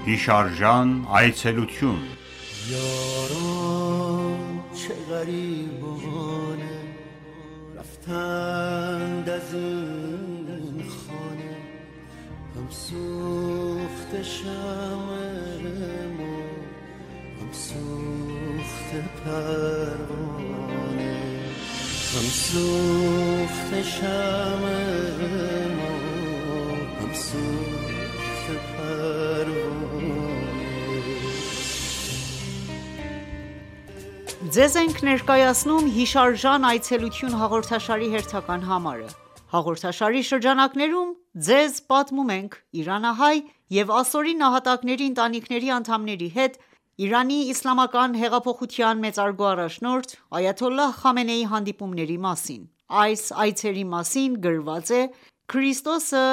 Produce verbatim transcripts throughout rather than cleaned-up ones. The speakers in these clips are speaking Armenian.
Հիշարժան այցելություն یاران چه غریبانه رفتند از این خانه هم سوخت شمع ما هم سوخت پروانه هم سوخت شمع ما هم سوخت پروانه Ձեզ ենք ներկայացնում հիշարժան այցելություն հաղորդաշարի հերթական համարը։ Հաղորդաշարի շրջանակներում ձեզ պատմում ենք իրանահայ և ասորի նահատակների ընտանիքների անդամների հետ Իրանի իսլամական հեղափոխության մեծարգո առաջնորդ այաթոլլահ Խամենեիի հանդիպումների մասին։ Այս այցերի մասին գրված է «Քրիստոսը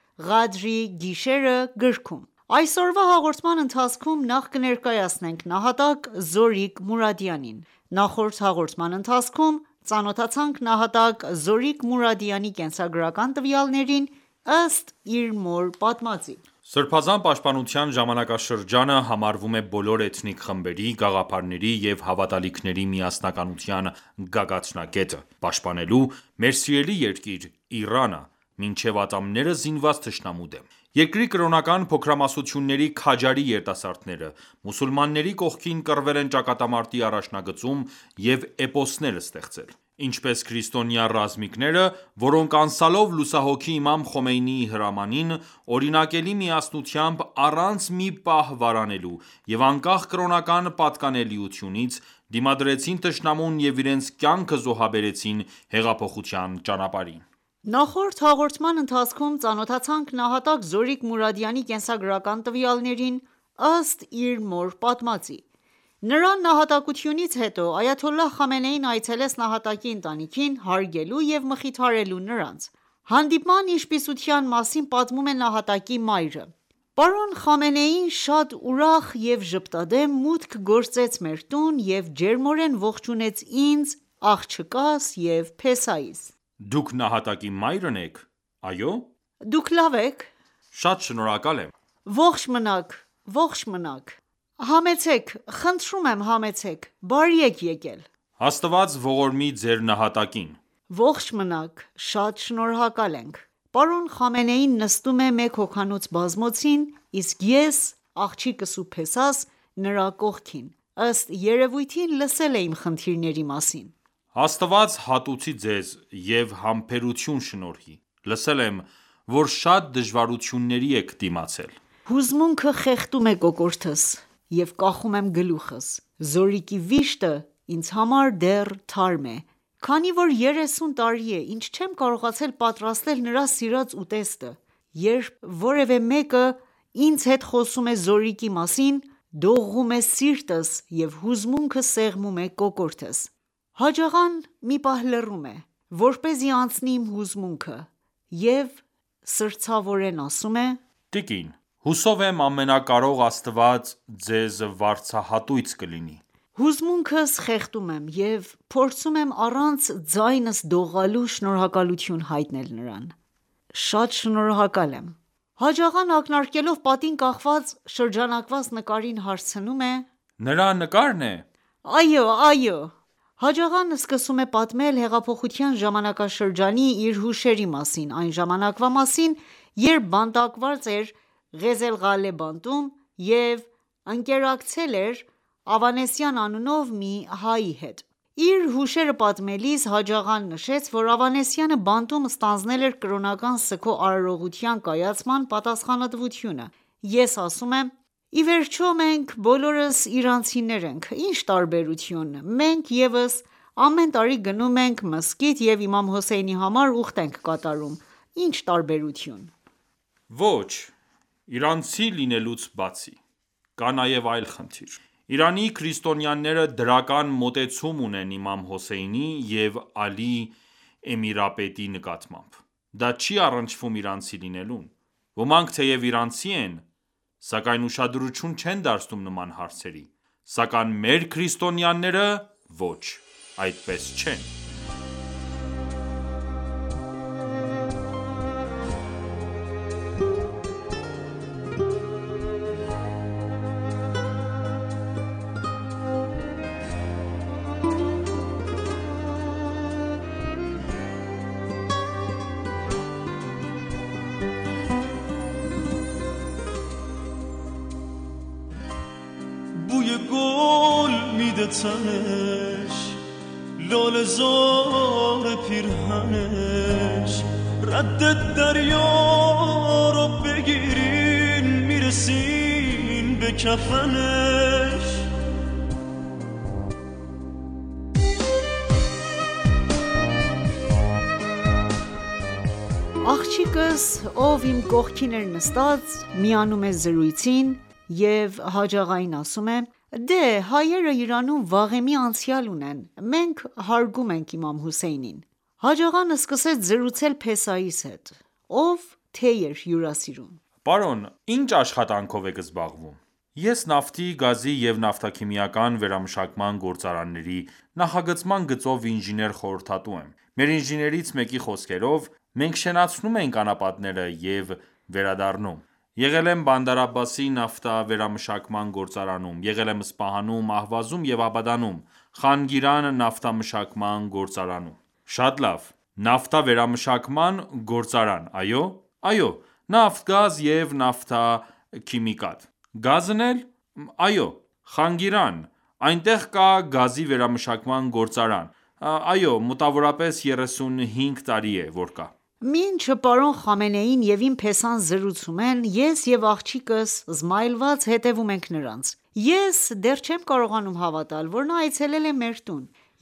Ղադրի գիշերը» գրքում։ Այսօրվա հաղորդման ընթացքում նախ կներկայացնենք նահատակ Զորիկ Մուրադյանին։ Նախորդ հաղորդման ընթացքում ծանոթացանք նահատակ Զորիկ Մուրադյանի կենսագրական տվյալներին ըստ իր մոր պատմածի։ Սրբազան պաշտպանության ժամանակաշրջանը համարվում է բոլոր էթնիկ խմբերի, գաղափարների և հավատալիքների միասնականության գագաթնակետը՝ պաշտպանելու մեր սիրելի երկիր Իրանը մինչև ատամները զինված թշնամու դեմ։ Երկրի կրոնական փոքրամասնությունների քաջարի երիտասարդները մուսուլմանների կողքին կռվել են ճակատամարտի առաջնագծում և էպոսներ ստեղծել, ինչպես քրիստոնյա ռազմիկները, որոնք անցյալով լուսահոգի Իմամ Խոմեյնիի հրամանին, օրինակելի միասնությամբ առանց մի պահ վարանելու և անկախ կրոնական պատկանելիությունից, դիմադրեցին թշնամուն և իրենց կյանքը զոհաբերեցին հեղափոխության ճանապարհին։ Նախորդ հաղորդման ընթացքում ծանոթացանք նահատակ Զորիկ Մուրադյանի կենսագրական տվյալներին ըստ իր մոր պատմածի։ Նրա նահատակությունից հետո այաթոլլահ Խամենեին այցելեց նահատակի ընտանիքին՝ հարգելու և մխիթարելու նրանց։ Հանդիպման ինչպիսության մասին պատմում է նահատակի մայրը։ Պարոն Խամենեին շատ ուրախ և ժպտադեմ մուտք գործեց մեր տուն և ջերմորեն ողջունեց ինձ, աղջկաս և փեսայիս։ Դուք նահատակի մայրն եք, այո՞։ Դուք լավ եք։ Շատ շնորհակալ եմ։ Ողջ մնաք, ողջ մնաք։ Համեցեք, խնդրում եմ համեցեք, բարի եք եկել։ Աստված ողորմի ձեր նահատակին։ Ողջ մնաք, շատ շնորհակալ ենք։ Պարոն Խամենեին նստում է մեկ հոգանոց բազմոցին, իսկ ես, աղջիկս ու փեսաս նրա կողքին։ Ըստ երևույթին լսել է իմ խնդիրների մասին։ Աստված հատուցի ձեզ և համբերություն շնորհի։ Լսել եմ, որ շատ դժվարությունների եք դիմացել։ Հուզմունքը խեղդում է կոկորդս և կախում եմ գլուխս։ Զորիկի վիշտը ինձ համար դեռ թարմ է, քանի որ երեսուն տարի է, ինչ չեմ կարողացել պատրաստել նրա սիրած ուտեստը։ Երբ որևէ մեկը ինձ հետ խոսում է Զորիկի մասին, դողում է սիրտս և հուզմունքը սեղմում է կոկորդս։ Հաջ աղան մի պահ լռում է, որպեսզի անցնի իմ հուզմունքը և սրտացավորեն ասում է. Տիկին, հուսով եմ ամենակարող Աստված ձեզ վարձահատույց կլինի։ Հուզմունքս խեղդում եմ և փորձում եմ առանց ձայնս դողալու շնորհակալություն հայտնել նրան։ Շատ շնորհակալ եմ։ Հաջ աղան ակնարկելով պատին կախված շրջանակված նկարին հարցնում է. Նրա նկա՞րն է։ Այո, այո։ Հաջ աղան սկսում է պատմել հեղափոխության ժամանակաշրջանի իր հուշերի մասին, այն ժամանակվա մասին, երբ բանտարկված էր Ղեզելղալե բանտում և ընկերակցել էր Ավանեսյան անունով մի հայի հետ։ Իր հուշերը պատմելիս Հաջ աղան նշեց, որ Ավանեսյանը բանտում ստանձնել էր կրոնական սգո արարողության կայացման պատասխանատվությունը։ Ես ասում եմ. Ի վերջո մենք բոլորս իրանցիներ ենք, ինչ տարբերություն, մենք ևս ամեն տարի գնում ենք մզկիթ և Իմամ Հոսեյնի համար ուխտ ենք կատարում, ինչ տարբերություն։ Ոչ, իրանցի լինելուց բացի, կա նաև այլ խնդիր։ Իրանի քրիստոնյաները դրական մոտեցում ունեն Իմամ Հոսեյնի և Ալի Էմիրապետի նկատմամբ։ Դա չի առնչվում իրանցի լինելուն։ Ոմանք թեև իրանցի են, սակայն ուշադրություն չեն դարձնում նման հարցերի, սակայն մեր քրիստոնյաները ոչ, այդպես չեն։ تنش لال زار پیرهنش رد دریا رو بگیرین میرسین به کفنش Աղջիկս, ով իմ կողքին էր նստած, միանում է զրույցին և հաջողային ասում է. «Դե, հայերը Իրանում վաղեմի անցյալ ունեն, մենք հարգում ենք իմամ Հոսեյնին»։ Հաջողան սկսեց զրուցել փեսայիս հետ, ով թեյ էր հյուրասիրում։ Պարոն, ինչ աշխատանքով եք զբաղվում։ Ես նավթի, գազի և նավթաքիմիական վերամշակման գործարանների նախագծման գծով ինժեներ խորհրդատու եմ։ Մեր ինժեներից մեկի խոսքերով, մենք շենացնում ենք անապատները և վերադառնում։ Եղել եմ Բանդար Աբբասի նավթավերամշակման գործարանում, եղել եմ Սպահանում, Ահվազում և Աբադանում, Խանգիրան նավթամշակման գործարանում։ Շատ լավ, նավթավերամշակման գործարան, այո։ Այո, նավթ, գազ և նավթաքիմիկատ։ Գազն էլ։ Այո, Խանգիրան, այնտեղ կա գազի վերամշակման գործարան։ Այո, մոտավորապես երեսունհինգ տարի է, որ կա։ Մինչ պարոն Խամենեին և իմ փեսան զրուցում են, ես և աղջիկս զմայլված հետևում ենք նրանց։ Ես դեռ չեմ կարողանում հավատալ, որ նա այցելել է մեր տուն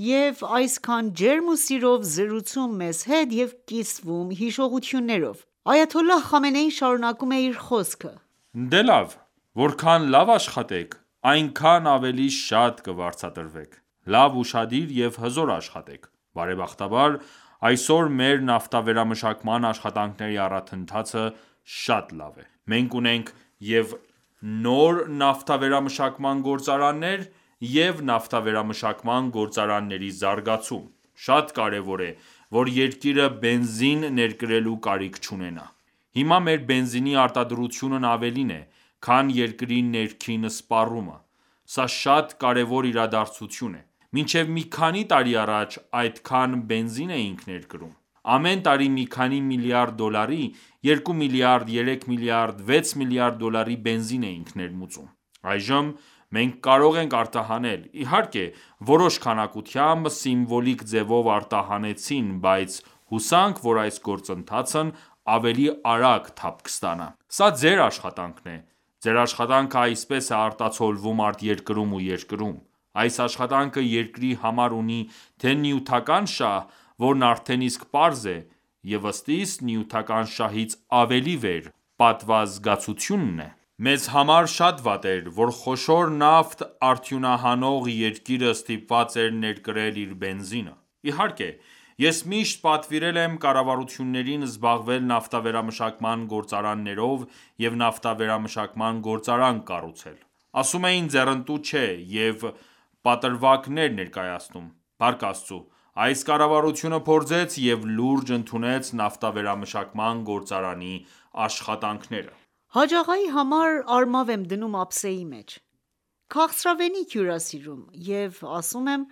և այսքան ջերմ ու սիրով զրուցում մեզ հետ և կիսվում հիշողություններով։ Այաթոլլահ Խամենեին շարունակում է իր խոսքը. Դե լավ, որքան լավ աշխատեք, այնքան ավելի շատ կվարձատրվեք։ Լավ ուշադիր և հզոր աշխատեք։ Բարեբախտաբար, այսօր մեր նավթավերամշակման աշխատանքների առաջընթացը շատ լավ է։ Մենք ունենք և նոր նավթավերամշակման գործարաններ և նավթավերամշակման գործարանների զարգացում։ Շատ կարևոր է, որ երկիրը բենզին ներկրելու կարիք չունենա։ Հիմա մեր բենզինի արտադրությունն ավելին է, քան երկրի ներքին սպառումը։ Սա շատ կարևոր իրադարձություն է։ Մինչև մի քանի տարի առաջ այդքան բենզին էինք ներկրում։ Ամեն տարի մի քանի միլիարդ դոլարի, երկու միլիարդ, երեք միլիարդ, վեց միլիարդ դոլարի բենզին էինք ներմուծում։ Այժմ մենք կարող ենք արտահանել։ Իհարկե, որոշ քանակությամբ սիմվոլիկ ձևով արտահանեցին, բայց հուսանք, որ այս գործընթացն ավելի արագ թափ կստանա։ Սա ձեր աշխատանքն է։ Ձեր աշխատանքը այսպես է արտացոլվում արտերկրում ու երկրում։ Այս աշխատանքը երկրի համար ունի թե նյութական շահ, որն արդեն իսկ պարզ է, և ըստ իս նյութական շահից ավելի վեր պատվազգացությունն է։ Մեզ համար շատ վատ էր, որ խոշոր նավթ արդյունահանող երկիրը ստիպված էր ներկրել իր բենզինը։ Իհարկե, ես միշտ պատվիրել եմ կառավարություններին զբաղվել նավթավերամշակման գործարաններով և նավթավերամշակման գործարան կառուցել։ Ասում էին ձեռնտու չէ և պատրվակներ ներկայացնում։ Փառք Աստծու, այս կառավարությունը փորձեց և լուրջ ընդունեց նավթավերամշակման գործարանի աշխատանքները։ Հաջ-աղայի համար արմավ եմ դնում ափսեի մեջ, քաղցրավենիք հյուրասիրում և ասում եմ,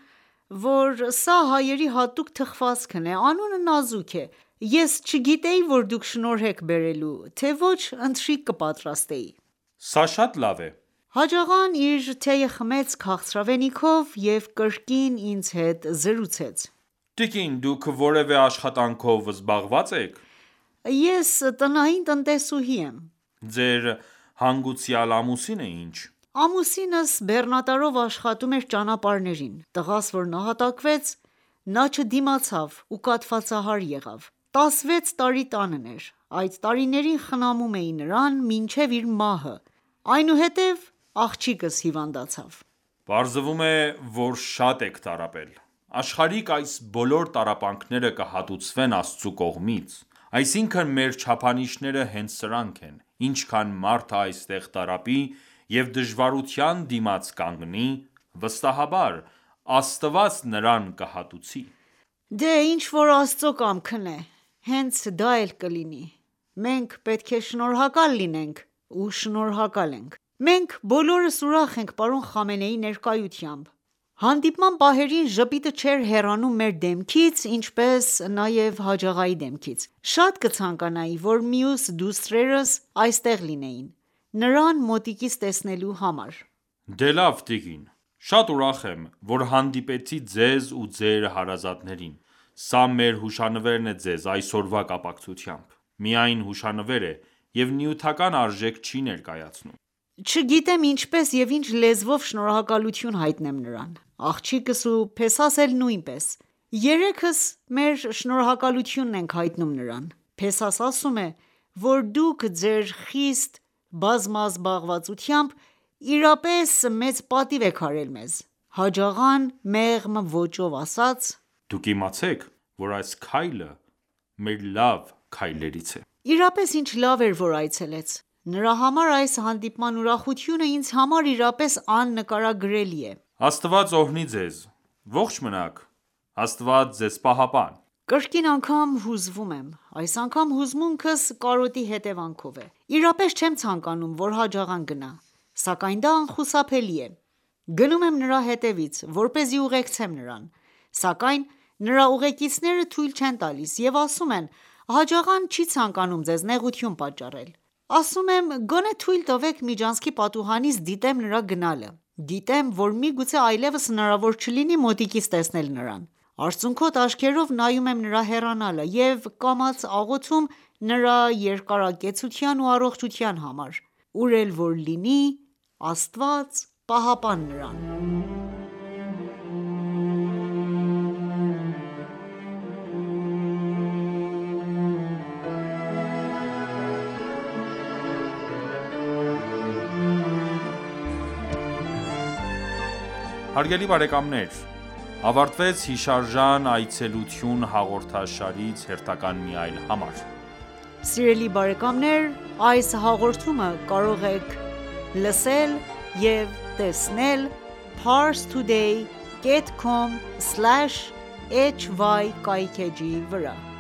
որ սա հայերի հատուկ թխվածքն է, անունը նազուք է, ես չգիտեի, որ դուք շնորհ եք բերելու, թե ոչ ընթրիք կպատրաստեի։ Սա շատ լավ է։ Հաջ-աղան իր թեյը խմեց քաղցրավենիքով և կրկին ինձ հետ զրուցեց։ Տիկին, դուք որևէ աշխատանքով զբաղվա՞ծ եք։ Ես տնային տնտեսուհի եմ։ Ձեր հանգուցյալ ամուսինը ի՞նչ։ Ամուսինս բեռնատարով աշխատում էր ճանապարհներին, տղաս որ նահատակվեց, նա չդիմացավ ու կաթվածահար եղավ։ տասնվեց տարի տանն էր, այդ տարիներին խնամում էի նրան մինչև իր մահը, այնուհետև աղջիկս հիվանդացավ։ Պարզվում է, որ շատ եք տառապել։ Աշխարհիկ այս բոլոր տառապանքները կհատուցվեն Աստծու կողմից։ Այսինքն մեր չափանիշները հենց սրանք են։ Ինչքան մարդը այստեղ տառապի և դժվարության դիմաց կանգնի, վստահաբար Աստված նրան կհատուցի։ Դե ինչ-որ Աստծո կամքն է, հենց դա էլ կլինի։ Մենք պետք է շնորհակալ լինենք ու շնորհակալ ենք։ Մենք բոլորս ուրախ ենք պարոն Խամենեիի ներկայությամբ։ Հանդիպման պահերին ժպիտը չէր հեռանում մեր դեմքից, ինչպես նաև Հաջ-աղայի դեմքից։ Շատ կցանկանայի, որ մյուս դուստրերս այստեղ լինեին, նրան մոտիկից տեսնելու համար։ Դե լավ տիկին, Շատ ուրախ եմ, որ հանդիպեցի ձեզ ու ձեր հարազատներին: Սա մեր հուշանվերն է ձեզ այսօրվա կապակցությամբ: Միայն հուշանվեր է և նյութական արժեք չի ներկայացնում: Չգիտեմ ինչպես և ինչ լեզվով շնորհակալություն հայտնեմ նրան: Աղջիկս ու փեսաս էլ նույնպես: Երեքս մեր շնորհակալությունն ենք հայտնում նրան: Փեսաս ասում է, որ դուք ձեր խիստ բազմազբաղվածությամբ իրապես մեծ պատիվ եք արել մեզ: Հաջ-աղան մեղմ ոճով ասաց.«Դուք իմացեք, որ այս քայլը մեր լավ քայլերից է»: Իրապես ինչ լավ էր, որ այցելեց: Նրա համար այս հանդիպման ուրախությունը ինձ համար իրապես աննկարագրելի է: Աստված օրհնի ձեզ: Ողջ մնաք: Աստված ձեզ պահապան: Կրկին անգամ հուզվում եմ: Այս անգամ հուզմունքս կարոտի հետևանքով է: Իրապես չեմ ցանկանում, որ Հաջ-աղան գնա: Սակայն դա անխուսափելի է: Գնում եմ նրա հետևից, որպեսզի ուղեկցեմ նրան: Սակայն նրա ուղեկիցները թույլ չեն տալիս և ասում են Հաջ-աղան չի ցանկանում ձեզ նեղություն պատճառել: Ասում եմ գոնե թույլ տվեք միջանցքի պատուհանից դիտեմ նրա գնալը: Դիտեմ, որ միգուցե այլևս հնարավոր չլինի մոտիկից տեսնել նրան: Արցունքոտ աչքերով նայում եմ նրա հեռանալը և կամաց աղոթում նրա երկարակեցության ու առողջության համար: Ուր էլ որ լինի, Աստված պահապան նրան: Հարգելի բարեկամներ ավարտվեց հիշարժան այցելություն հաղորդաշարից հերթական մի այլ համար: Սիրելի բարեկամներ այս հաղորդումը կարող եք լսել և տեսնել parstoday dot com slash hy կայքէջի վրա: